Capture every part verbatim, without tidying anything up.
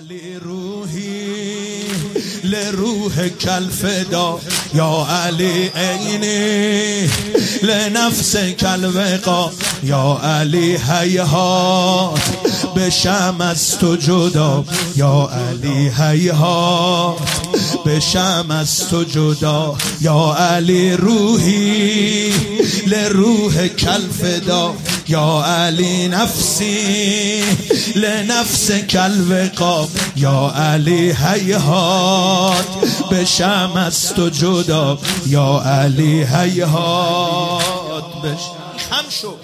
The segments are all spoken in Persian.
علی روحی لروحك الفدا يا علي عيني لنفسك الوقا يا علي هيهات بشم از تو جدا يا علي هيهات بشم از تو جدا يا علي روحي لروحك الفدا يا علي نفسي لنفسك الوقا يا علي هيهات بشم از تو جدا يا علي هيهات بشم خم شو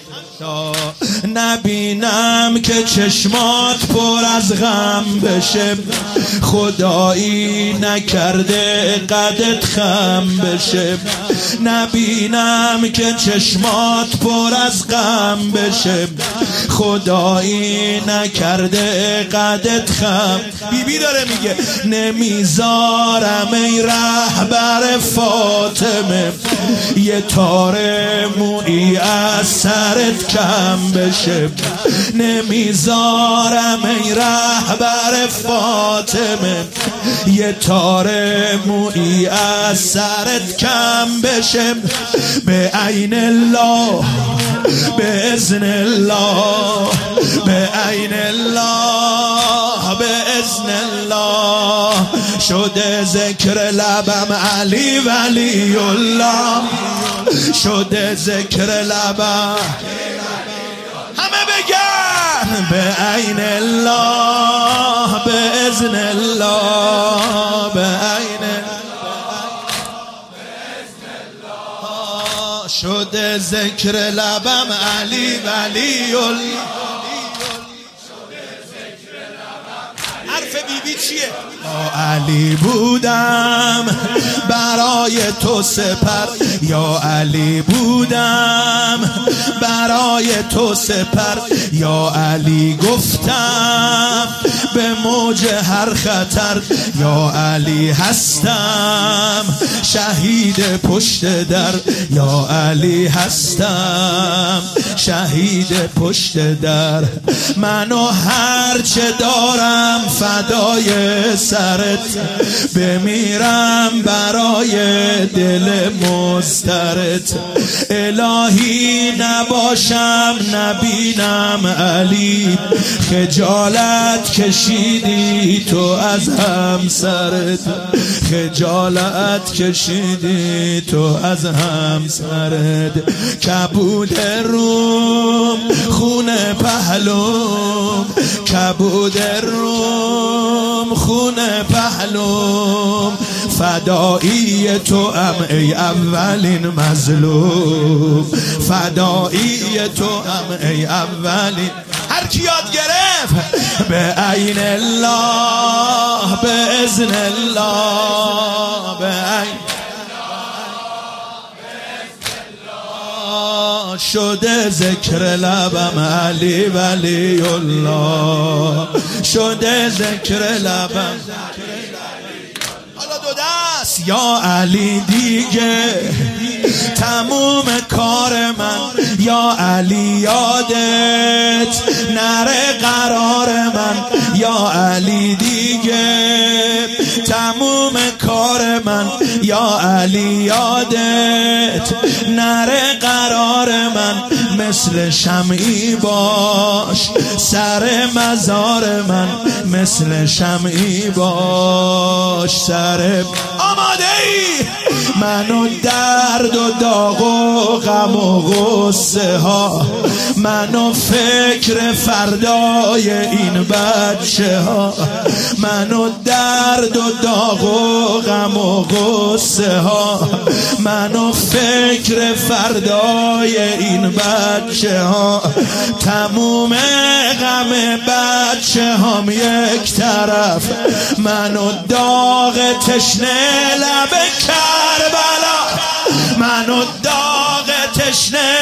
نبینم که چشمات پر از غم بشه خدایی نکرده قدت خم بشه نبینم که چشمات پر از غم بشه خدایی نکرده قدت خم بی بی داره میگه نمیذارم ای رهبر فاطمه یه تاره مویی از سرت کم بشه نمیذارم ای رهبر فاطمه یه تاره مویی از سرت کم بشه به عین الله به اذن الله به عین الله به اذن الله شده ذکر لبم علی ولی الله شده ذکر لبم همه بگن به عین الله به اذن الله به عین شده ذکر لبم علی ولی الله حرف بی بی چیه؟ علی بودم برای تو سپر یا علی بودم برای تو سپر یا علی گفتم به موج هر خطر یا علی هستم شهید پشت در یا علی هستم شهید پشت در منو هرچه دارم فدای سرت بمیرم برای دل مضطرت الهی نباشم نبینم علی خجالت کشیدی تو از همسرت خجالت کشیدی تو از همسرت کبود روم خون پهلوم کبود روم خون پهلوم فدایی تو ام ای اولین مظلوم فدایی تو ام ای اولین هر کی یاد گرفت به عین الله به اذن الله به عین شده ذکر لبم علی ولی الله شده ذکر لبم حالا دو دست یا علی دیگه تموم کار من یا علی یادت نره قرار من یا علی دیگه تموم کار من یا علی یادت نره قرار من مثل شمعی باش سر مزار من مثل شمعی باش سر آماده ای منو درد و داغ و غم و غصه ها منو فکر فردای این بچه ها منو درد و داغ و غم و غصه ها منو فکر فردای این بچه ها تموم غم بچه هم یک طرف منو داغ تشنه لب کربلا منو داغ تشنه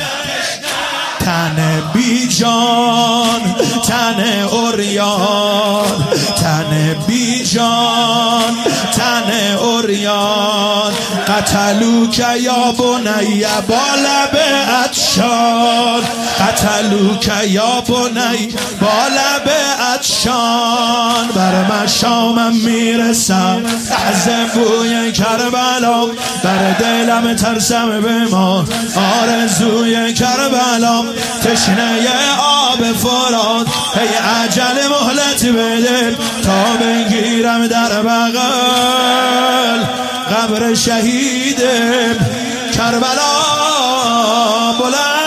تن بی جان تن عریان تن بی جان تن عریان قتلوک یا بنی با لب عطشان، قتلوک یا بنی با لب عطشان. بر مشامم میرسم لحظه بوی کربلا، بر دلم ترسم بمان آرزوی کربلا. تشنه آب فرات هی عجل مهلت بده تا بگیرم در بغل قبر شهید کربلا. بلند